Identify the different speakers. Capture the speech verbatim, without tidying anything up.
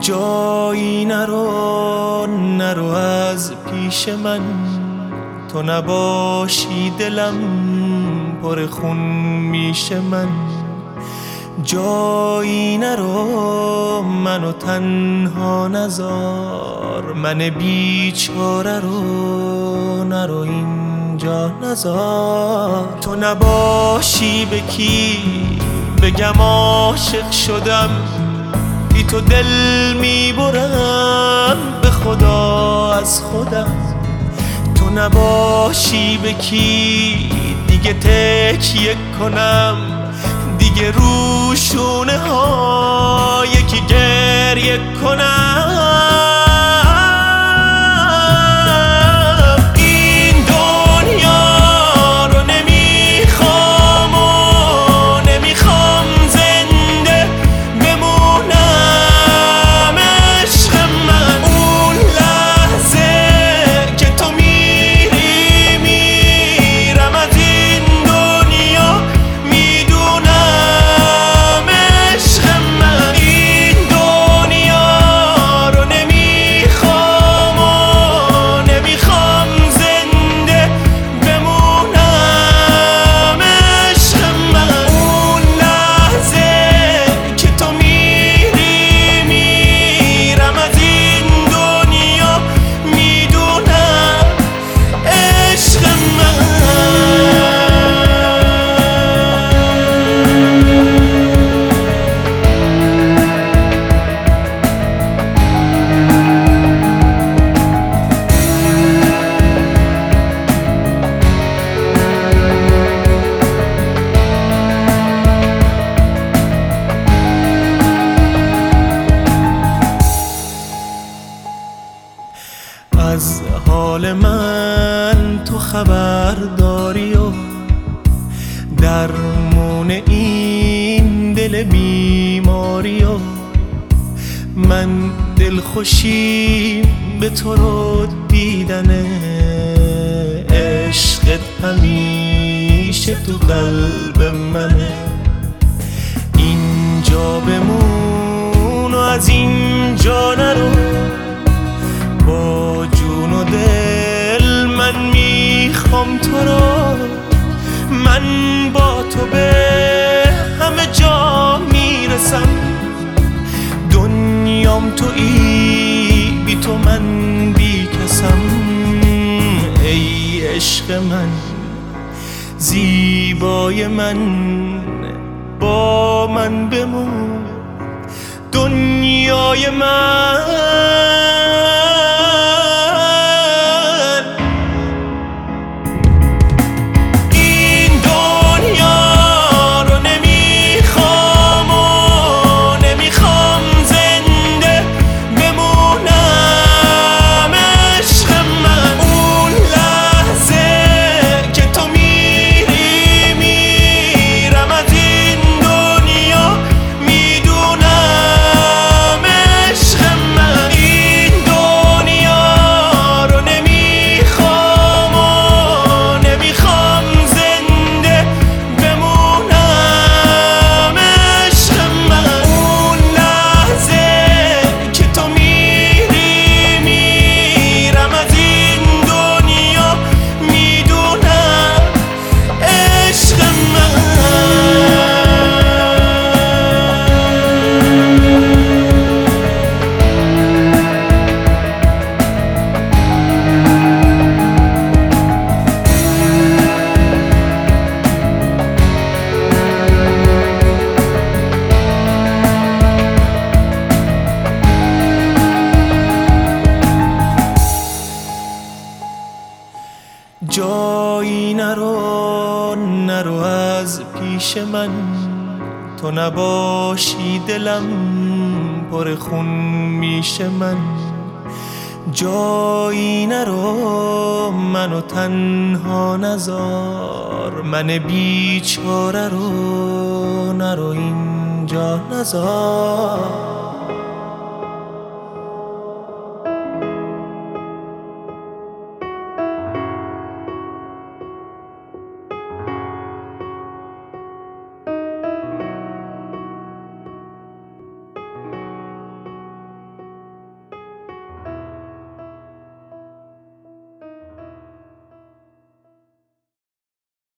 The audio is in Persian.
Speaker 1: جایی نرو نرو از پیش من، تو نباشی دلم پر خون میشه من. جایی نرو منو تنها نذار، من بیچاره رو نرو اینجا نذار. تو نباشی به کی بگم عاشق شدم، بی تو دل میبرم به خدا از خودم. تو نباشی به کی دیگه تکیه کنم، دیگه رو شونه ها یکی گریه کنم. این دنیا رو نمیخوام و نمیخوام زنده بمونم عشق من. اون لحظه که تو میری میرم از این دنیا میدونم عشق من. این دنیا رو نمیخوام و نمیخوام زنده بمونم عشق من. اون لحظه که تو میری میرم از این دنیا میدونم عشق من. از حال من تو خبر داری و درمون این دل بیماری و من دلخوشی به تو رو دیدنه. عشقت همیشه تو قلب منه. اینجا بمون و از اینجا نرو، با جون و دل من میخوام تو رو. من با تو به همه جا میرسم، دنیام تویی بی تو من بی کسم. ای عشق من زیبای من، با من بمون دنیای من. جایی نرو نرو از پیش من، تو نباشی دلم پر خون میشه من. جایی نرو منو تنها نذار، من بیچاره رو نرو اینجا نذار.